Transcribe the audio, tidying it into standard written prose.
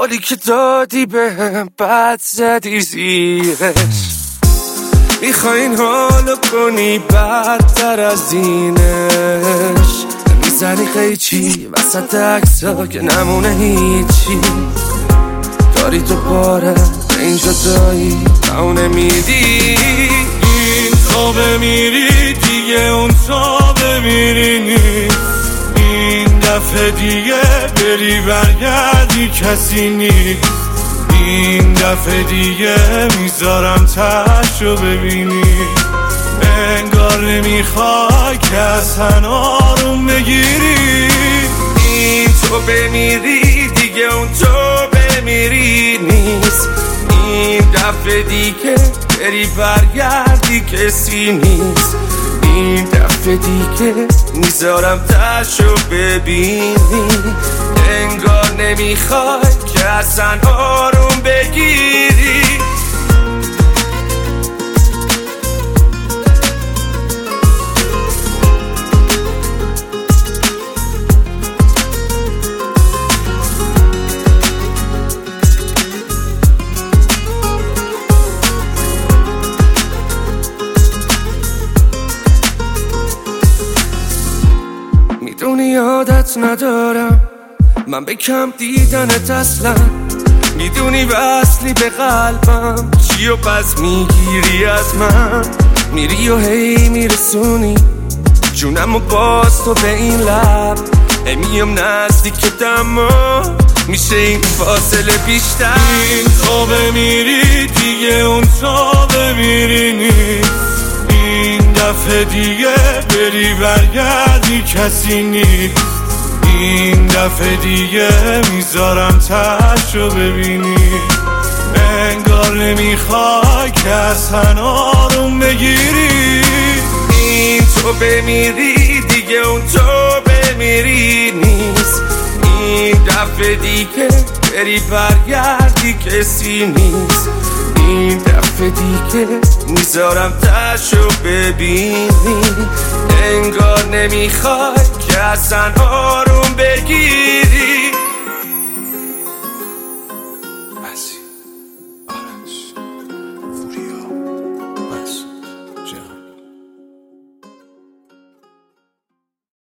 حالی که دادی بهم بد زدی زیرش. میخواین حالو کنی بدتر از اینش. میزنی قیچی وسط عکسا که نمونه هیچی. داری تو باره به این جدایی اونه میدی. این تا بمیری دیگه اون تا بمیری نیست. این دفعه دیگه بری برگردی کسی نیست. این دفعه دیگه میذارم تشو ببینی. انگار نمیخوای که اصلا آروم بگیری. این تو بمیری دیگه اون تو بمیری نیست. این دفعه دیگه بری برگردی کسی نیست. این دفعه دیگه میذارم تشو ببینی. انگار نمیخوای که اصلا آروم بگیری. میدونی عادت ندارم من به کم دیدنت اصلا. میدونی وصلی به قلبم چی و پس میگیری از من. میری و هی میرسونی جونم و باز تو به این لب. میام نزدیکت اما میشه این فاصله بیشتر. این تا بمیری دیگه اون تا بمیری نیست. این دفعه دیگه بری برگردی کسی نیست. این دفعه دیگه میذارم تشو ببینی. انگار نمیخوای که اصلا آروم بگیری. این تو بمیری دیگه اون تو بمیری نیست. این دفعه دیگه بری برگردی کسی نیست. این دفعه دیگه میذارم تشو ببینی. انگار نمیخوای که اصلا آروم بگیری.